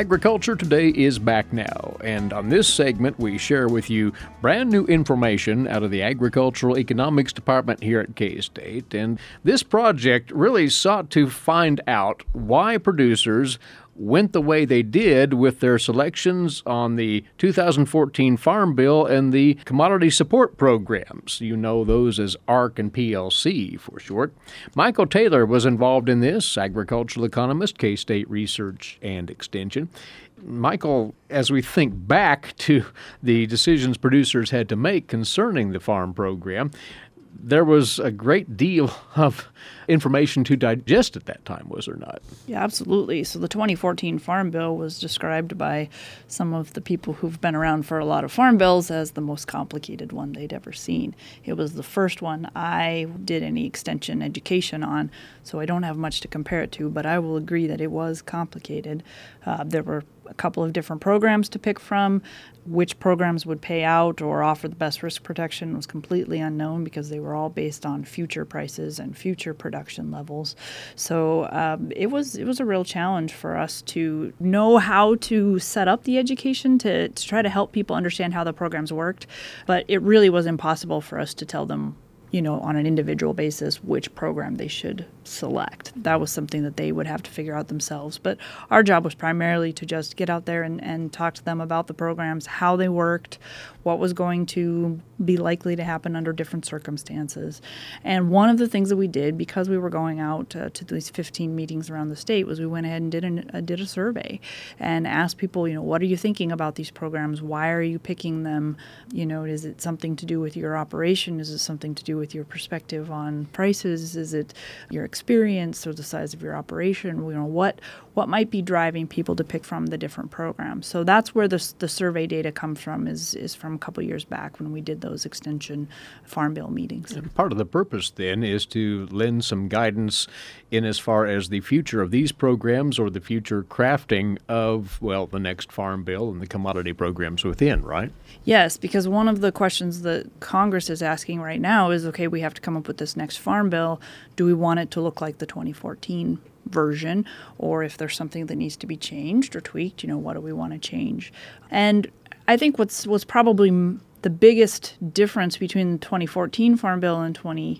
Agriculture Today is back now, and on this segment we share with you brand new information out of the Agricultural Economics Department here at K-State. And this project really sought to find out why producers went the way they did with their selections on the 2014 Farm Bill and the commodity support programs. You know those as ARC and PLC for short. Michael Taylor was involved in this, agricultural economist, K-State Research and Extension. Michael, as we think back to the decisions producers had to make concerning the farm program, there was a great deal of information to digest at that time, was there not? Yeah, absolutely. So the 2014 Farm Bill was described by some of the people who've been around for a lot of farm bills as the most complicated one they'd ever seen. It was the first one I did any extension education on, so I don't have much to compare it to, but I will agree that it was complicated. There were a couple of different programs to pick from. Which programs would pay out or offer the best risk protection was completely unknown because they were all based on future prices and future production levels. So it was a real challenge for us to know how to set up the education to try to help people understand how the programs worked. But it really was impossible for us to tell them, on an individual basis, which program they should select. That was something that they would have to figure out themselves. But our job was primarily to just get out there and talk to them about the programs, how they worked, what was going to be likely to happen under different circumstances. And one of the things that we did, because we were going out to these 15 meetings around the state, was we went ahead and did a survey and asked people, what are you thinking about these programs? Why are you picking them? Is it something to do with your operation? Is it something to do with your perspective on prices? Is it your experience or the size of your operation? What might be driving people to pick from the different programs? So that's where the survey data comes from, is from a couple years back when we did those extension Farm Bill meetings. And part of the purpose then is to lend some guidance in as far as the future of these programs or the future crafting of, the next Farm Bill and the commodity programs within, right? Yes, because one of the questions that Congress is asking right now is, okay, we have to come up with this next Farm Bill. Do we want it to look like the 2014 version, or if there's something that needs to be changed or tweaked, what do we want to change? And I think what's probably the biggest difference between the 2014 Farm Bill and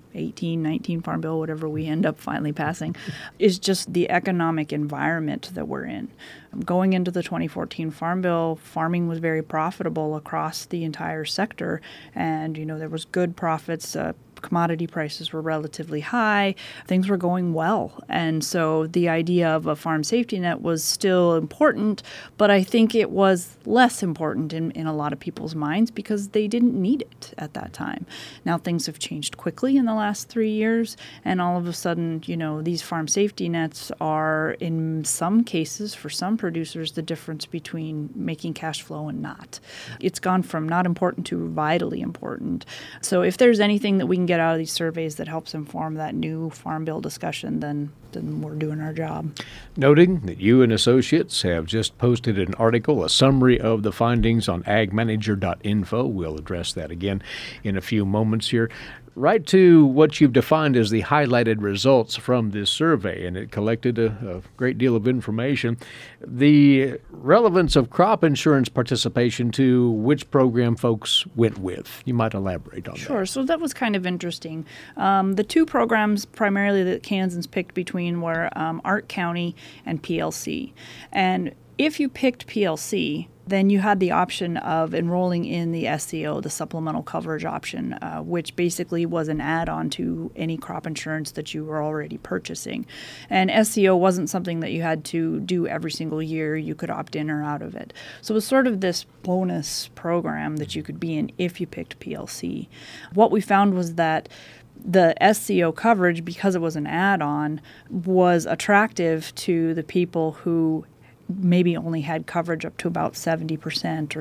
2018-19 Farm Bill, whatever we end up finally passing, is just the economic environment that we're in. Going into the 2014 Farm Bill, farming was very profitable across the entire sector, and there was good profits. Commodity prices were relatively high. Things were going well. And so the idea of a farm safety net was still important, but I think it was less important in a lot of people's minds because they didn't need it at that time. Now things have changed quickly in the last 3 years, and all of a sudden, these farm safety nets are, in some cases, for some producers, the difference between making cash flow and not. It's gone from not important to vitally important. So if there's anything that we can get out of these surveys that helps inform that new Farm Bill discussion, then we're doing our job. Noting that you and associates have just posted an article, a summary of the findings on agmanager.info. We'll address that again in a few moments here. Right to what you've defined as the highlighted results from this survey, and it collected a great deal of information. The relevance of crop insurance participation to which program folks went with. You might elaborate on that. Sure. So that was kind of interesting. The two programs primarily that Kansans picked between were ARC County and PLC. And if you picked PLC, then you had the option of enrolling in the SCO, the supplemental coverage option, which basically was an add-on to any crop insurance that you were already purchasing. And SCO wasn't something that you had to do every single year. You could opt in or out of it. So it was sort of this bonus program that you could be in if you picked PLC. What we found was that the SCO coverage, because it was an add-on, was attractive to the people who maybe only had coverage up to about 70% or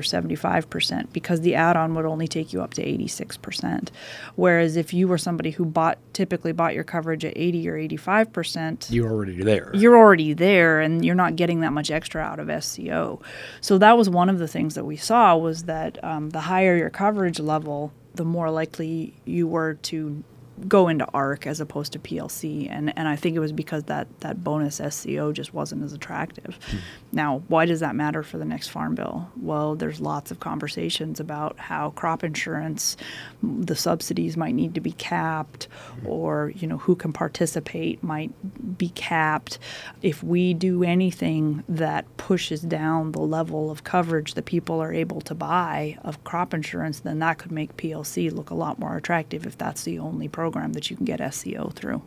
75% because the add-on would only take you up to 86%. Whereas if you were somebody who typically bought your coverage at 80 or 85%, you're already there. You're already there, and you're not getting that much extra out of SCO. So that was one of the things that we saw, was that the higher your coverage level, the more likely you were to go into ARC as opposed to PLC. And I think it was because that bonus SCO just wasn't as attractive. Now, why does that matter for the next farm bill? Well, there's lots of conversations about how crop insurance, the subsidies might need to be capped, or, who can participate might be capped. If we do anything that pushes down the level of coverage that people are able to buy of crop insurance, then that could make PLC look a lot more attractive if that's the only program that you can get SCO through.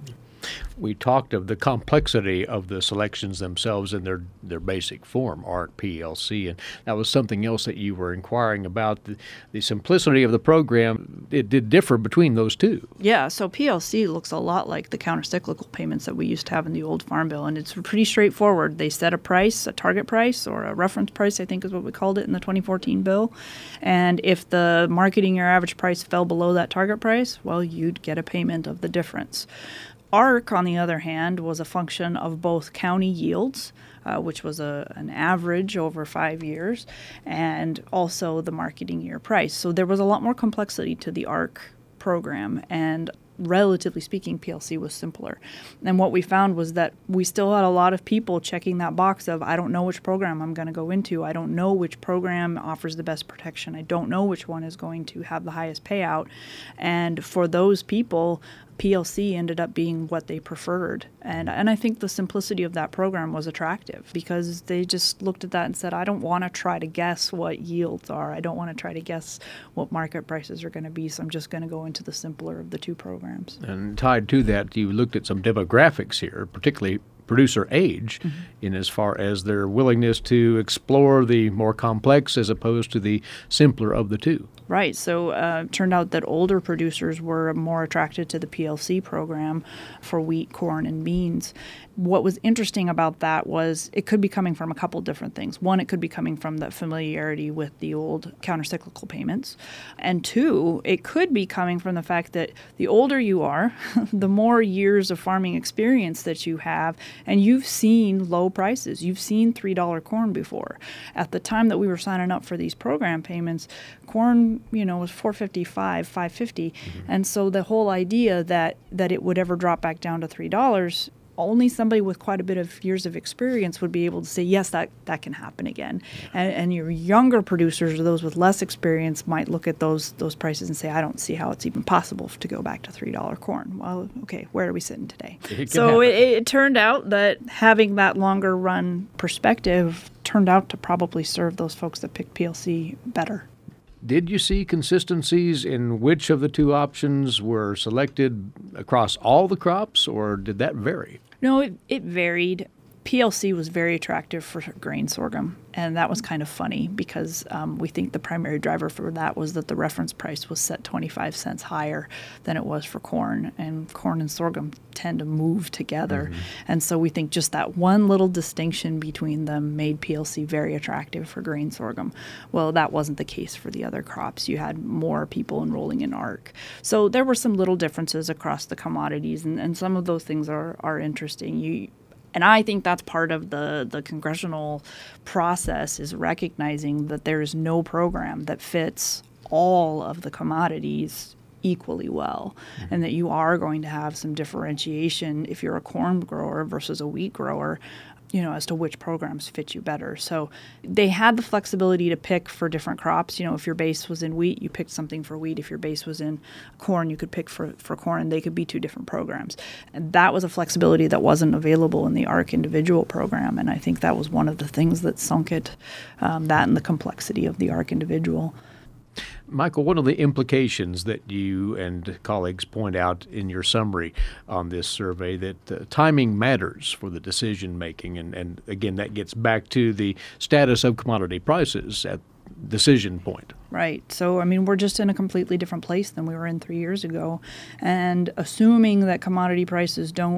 We talked of the complexity of the selections themselves in their basic form, ARC, PLC, and that was something else that you were inquiring about. The simplicity of the program, it did differ between those two. Yeah, so PLC looks a lot like the countercyclical payments that we used to have in the old Farm Bill, and it's pretty straightforward. They set a price, a target price, or a reference price, I think is what we called it in the 2014 bill, and if the marketing year average price fell below that target price, well, you'd get a payment of the difference. ARC, on the other hand, was a function of both county yields, which was an average over 5 years, and also the marketing year price. So there was a lot more complexity to the ARC program, and relatively speaking, PLC was simpler. And what we found was that we still had a lot of people checking that box of, I don't know which program I'm going to go into. I don't know which program offers the best protection. I don't know which one is going to have the highest payout. And for those people, PLC ended up being what they preferred. And I think the simplicity of that program was attractive because they just looked at that and said, I don't want to try to guess what yields are. I don't want to try to guess what market prices are going to be, so I'm just going to go into the simpler of the two programs. And tied to that, you looked at some demographics here, particularly producer age, in as far as their willingness to explore the more complex as opposed to the simpler of the two. Right. So it turned out that older producers were more attracted to the PLC program for wheat, corn, and beans. What was interesting about that was it could be coming from a couple different things. One, it could be coming from that familiarity with the old countercyclical payments. And two, it could be coming from the fact that the older you are, the more years of farming experience that you have, and you've seen low prices. You've seen $3 corn before. At the time that we were signing up for these program payments, corn, was $4.55, $5.50. And so the whole idea that it would ever drop back down to $3, only somebody with quite a bit of years of experience would be able to say, yes, that can happen again. And your younger producers or those with less experience might look at those prices and say, I don't see how it's even possible to go back to $3 corn. Well, okay, where are we sitting today? So it turned out that having that longer run perspective turned out to probably serve those folks that picked PLC better. Did you see consistencies in which of the two options were selected across all the crops, or did that vary? No, it varied. PLC was very attractive for grain sorghum, and that was kind of funny because we think the primary driver for that was that the reference price was set 25 cents higher than it was for corn, and corn and sorghum tend to move together. And so we think just that one little distinction between them made PLC very attractive for grain sorghum. Well, that wasn't the case for the other crops. You had more people enrolling in ARC. So there were some little differences across the commodities, and some of those things are interesting. And I think that's part of the congressional process, is recognizing that there is no program that fits all of the commodities equally well, and that you are going to have some differentiation if you're a corn grower versus a wheat grower, as to which programs fit you better. So they had the flexibility to pick for different crops. If your base was in wheat, you picked something for wheat. If your base was in corn, you could pick for corn, and they could be two different programs. And that was a flexibility that wasn't available in the ARC individual program, and I think that was one of the things that sunk it, that and the complexity of the ARC individual. Michael, one of the implications that you and colleagues point out in your summary on this survey, that timing matters for the decision making, and again, that gets back to the status of commodity prices at decision point. Right. So, we're just in a completely different place than we were in 3 years ago, and assuming that commodity prices don't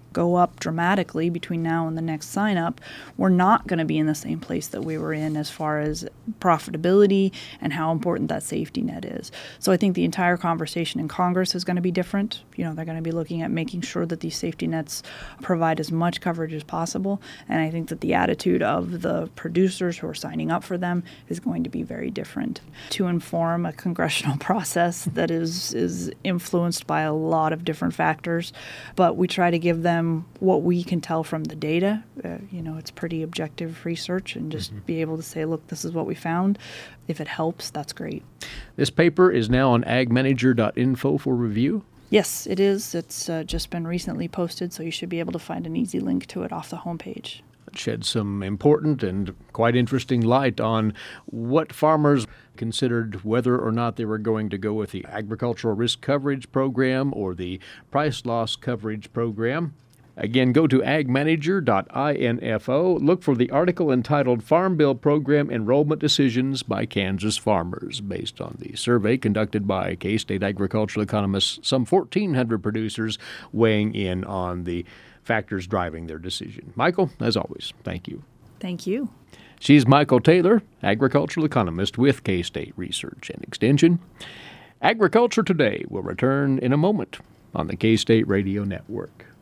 go up dramatically between now and the next sign up, we're not going to be in the same place that we were in as far as profitability and how important that safety net is. So I think the entire conversation in Congress is going to be different. They're going to be looking at making sure that these safety nets provide as much coverage as possible. And I think that the attitude of the producers who are signing up for them is going to be very different to inform a congressional process that is influenced by a lot of different factors. But we try to give them what we can tell from the data. It's pretty objective research, and just be able to say, look, this is what we found. If it helps, that's great. This paper is now on agmanager.info for review. Yes, it is. It's just been recently posted, so you should be able to find an easy link to it off the homepage. It sheds some important and quite interesting light on what farmers considered whether or not they were going to go with the Agricultural Risk Coverage Program or the Price Loss Coverage Program. Again, go to agmanager.info. Look for the article entitled Farm Bill Program Enrollment Decisions by Kansas Farmers, based on the survey conducted by K-State agricultural economists, some 1,400 producers weighing in on the factors driving their decision. Michael, as always, thank you. Thank you. She's Michael Taylor, agricultural economist with K-State Research and Extension. Agriculture Today will return in a moment on the K-State Radio Network.